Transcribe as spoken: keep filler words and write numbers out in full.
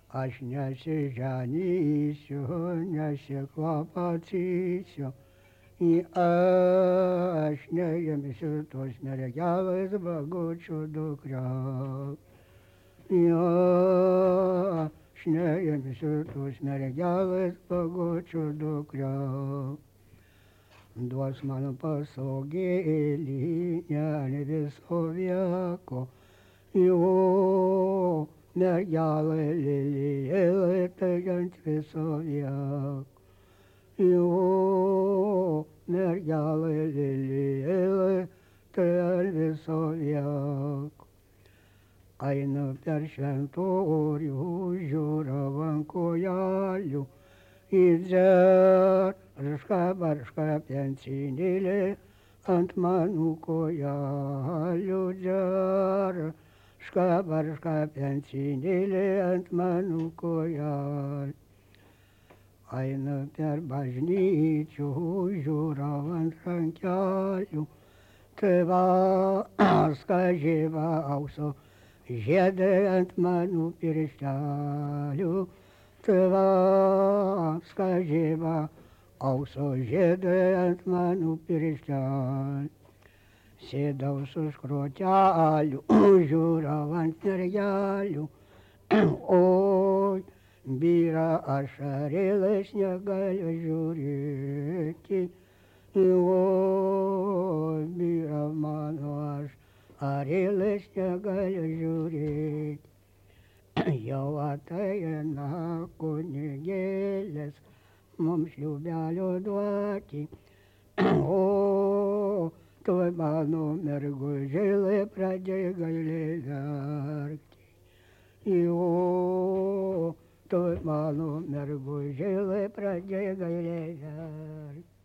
Aš nesiženysiu, nesiklapacysiu, aš neimsiu tos mergelės bagučių dukros. Aš neimsiu tos mergelės bagučių dukros. Duos man pasogėlį, ne ant viso vieko, jo mergelė lelijėlė, tai ant viso vieko. Jo mergelė lelijėlė, tai ant viso vieko. Einu per šventorių, žiūriu ant kojelių, įdzerška barška pensinėlė ant mano kojelių, dzerška barška pensinėlė ant mano kojelių. Einu per bažnyčių, žiūriu ant rankelių, tvaska žyva aukso žiedai ant mano pirštelių, tvaska žyva aukso žiedai ant mano pirštelių. Sėdau su škroteliu, žiūriu ant mergelių, oi, byra ašarėlės, negaliu žiūrėti, oi, byra mano ašarėlės, negaliu žiūrėti. Jau ateina kunigėlis mums liubelio duoti, o tuoj mano mergužėlė pradėjo gailiai verkti. Jo, tuoj mano mergužėlė pradėjo gailiai verkti.